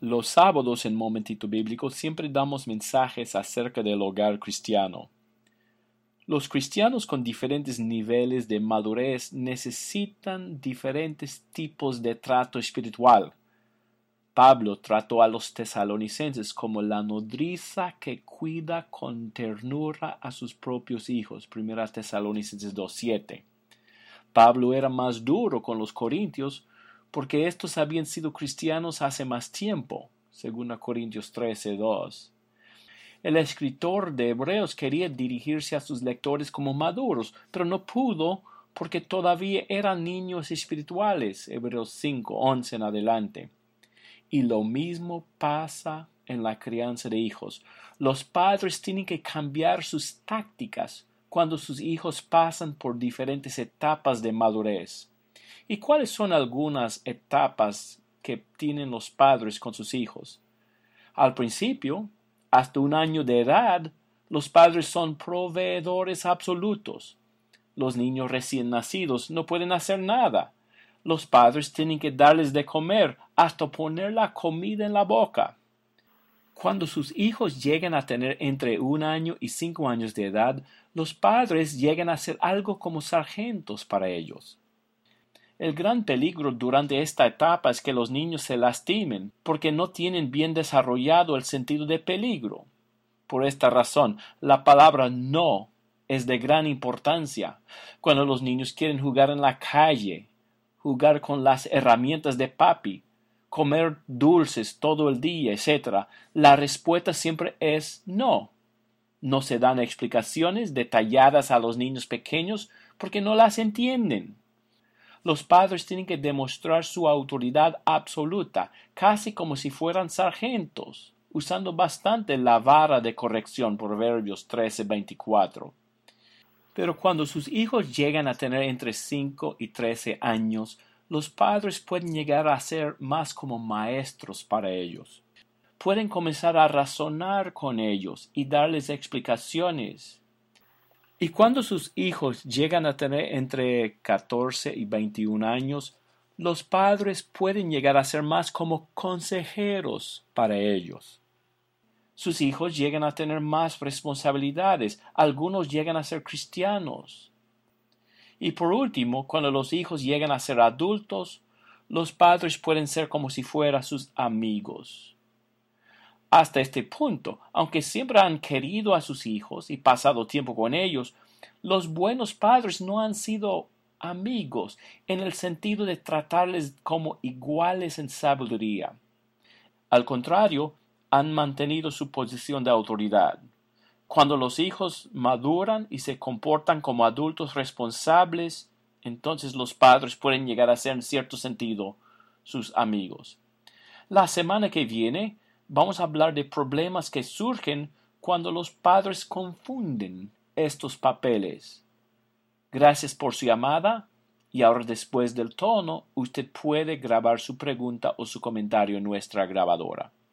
Los sábados en Momentito Bíblico siempre damos mensajes acerca del hogar cristiano. Los cristianos con diferentes niveles de madurez necesitan diferentes tipos de trato espiritual. Pablo trató a los tesalonicenses como la nodriza que cuida con ternura a sus propios hijos. 1 Tesalonicenses 2:7. Pablo era más duro con los corintios porque estos habían sido cristianos hace más tiempo. 2 Corintios 13:2. El escritor de Hebreos quería dirigirse a sus lectores como maduros, pero no pudo porque todavía eran niños espirituales. Hebreos 5:11 en adelante. Y lo mismo pasa en la crianza de hijos. Los padres tienen que cambiar sus tácticas cuando sus hijos pasan por diferentes etapas de madurez. ¿Y cuáles son algunas etapas que tienen los padres con sus hijos? Al principio, hasta 1 año de edad, los padres son proveedores absolutos. Los niños recién nacidos no pueden hacer nada. Los padres tienen que darles de comer hasta poner la comida en la boca. Cuando sus hijos llegan a tener entre 1 año y 5 años de edad, los padres llegan a ser algo como sargentos para ellos. El gran peligro durante esta etapa es que los niños se lastimen porque no tienen bien desarrollado el sentido de peligro. Por esta razón, la palabra no es de gran importancia. Cuando los niños quieren jugar en la calle, jugar con las herramientas de papi, comer dulces todo el día, etc., la respuesta siempre es no. No se dan explicaciones detalladas a los niños pequeños porque no las entienden. Los padres tienen que demostrar su autoridad absoluta, casi como si fueran sargentos, usando bastante la vara de corrección, Proverbios 13:24. Pero cuando sus hijos llegan a tener entre 5 y 13 años, los padres pueden llegar a ser más como maestros para ellos. Pueden comenzar a razonar con ellos y darles explicaciones. Y cuando sus hijos llegan a tener entre 14 y 21 años, los padres pueden llegar a ser más como consejeros para ellos. Sus hijos llegan a tener más responsabilidades, algunos llegan a ser cristianos. Y por último, cuando los hijos llegan a ser adultos, los padres pueden ser como si fueran sus amigos. Hasta este punto, aunque siempre han querido a sus hijos y pasado tiempo con ellos, los buenos padres no han sido amigos en el sentido de tratarles como iguales en sabiduría. Al contrario, han mantenido su posición de autoridad. Cuando los hijos maduran y se comportan como adultos responsables, entonces los padres pueden llegar a ser en cierto sentido sus amigos. La semana que viene vamos a hablar de problemas que surgen cuando los padres confunden estos papeles. Gracias por su llamada y ahora después del tono usted puede grabar su pregunta o su comentario en nuestra grabadora.